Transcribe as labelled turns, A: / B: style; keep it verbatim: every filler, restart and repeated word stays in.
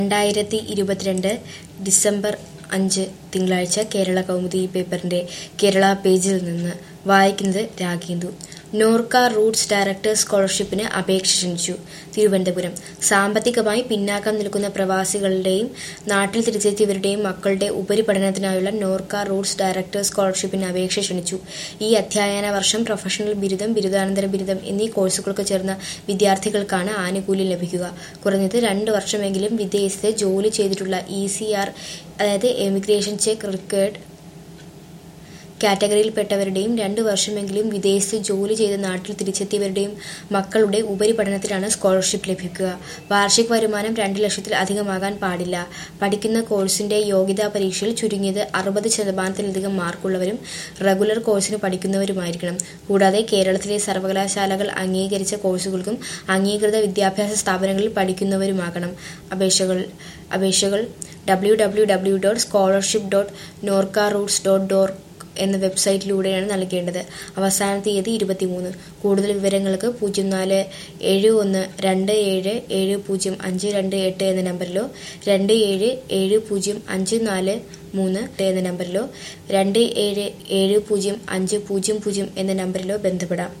A: രണ്ടായിരത്തി ഇരുപത്തിരണ്ട് ഡിസംബർ അഞ്ച് തിങ്കളാഴ്ച കേരള കൗമുദി പേപ്പറിന്റെ കേരള പേജിൽ നിന്ന് വായിക്കുന്നത് രാഗേന്ദു. നോർക്ക റൂട്ട്സ് ഡയറക്ടേഴ്സ് സ്കോളർഷിപ്പിന് അപേക്ഷ ക്ഷണിച്ചു. തിരുവനന്തപുരം. സാമ്പത്തികമായി പിന്നാക്കം നിൽക്കുന്ന പ്രവാസികളുടെയും നാട്ടിൽ തിരിച്ചെത്തിയവരുടെയും മക്കളുടെ ഉപരിപഠനത്തിനായുള്ള നോർക്ക റൂട്ട്സ് ഡയറക്ടേഴ്സ് സ്കോളർഷിപ്പിന് അപേക്ഷ ക്ഷണിച്ചു. ഈ അധ്യയന വർഷം പ്രൊഫഷണൽ ബിരുദം, ബിരുദാനന്തര ബിരുദം എന്നീ കോഴ്സുകൾക്ക് ചേർന്ന വിദ്യാർത്ഥികൾക്കാണ് ആനുകൂല്യം ലഭിക്കുക. കുറഞ്ഞത് രണ്ട് വർഷമെങ്കിലും വിദേശത്ത് ജോലി ചെയ്തിട്ടുള്ള ഇ സി ആർ അതായത് എമിഗ്രേഷൻ ചെക്ക് റിക്വയർഡ് കാറ്റഗറിയിൽപ്പെട്ടവരുടെയും രണ്ടു വർഷമെങ്കിലും വിദേശത്ത് ജോലി ചെയ്ത് നാട്ടിൽ തിരിച്ചെത്തിയവരുടെയും മക്കളുടെ ഉപരിപഠനത്തിനാണ് സ്കോളർഷിപ്പ് ലഭിക്കുക. വാർഷിക വരുമാനം രണ്ട് ലക്ഷത്തിൽ അധികമാകാൻ പാടില്ല. പഠിക്കുന്ന കോഴ്സിന്റെ യോഗ്യതാ പരീക്ഷയിൽ ചുരുങ്ങിയത് അറുപത് ശതമാനത്തിലധികം മാർക്കുള്ളവരും റെഗുലർ കോഴ്സിന് പഠിക്കുന്നവരുമായിരിക്കണം. കൂടാതെ കേരളത്തിലെ സർവകലാശാലകൾ അംഗീകരിച്ച കോഴ്സുകൾക്കും അംഗീകൃത വിദ്യാഭ്യാസ സ്ഥാപനങ്ങളിൽ പഠിക്കുന്നവരുമാകണം. അപേക്ഷകൾ അപേക്ഷകൾ W W W dot scholarship dot Norka Roots dot org എന്ന വെബ്സൈറ്റിലൂടെയാണ് നൽകേണ്ടത്. അവസാന തീയതി ഇരുപത്തിമൂന്ന്. കൂടുതൽ വിവരങ്ങൾക്ക് പൂജ്യം നാല് ഏഴ് ഒന്ന് രണ്ട് ഏഴ് ഏഴ് പൂജ്യം അഞ്ച് രണ്ട് എട്ട് എന്ന നമ്പറിലോ രണ്ട് ഏഴ് ഏഴ് പൂജ്യം അഞ്ച് നാല് മൂന്ന് എന്ന നമ്പറിലോ രണ്ട് ഏഴ് ഏഴ് പൂജ്യം അഞ്ച് പൂജ്യം പൂജ്യം എന്ന നമ്പറിലോ ബന്ധപ്പെടാം.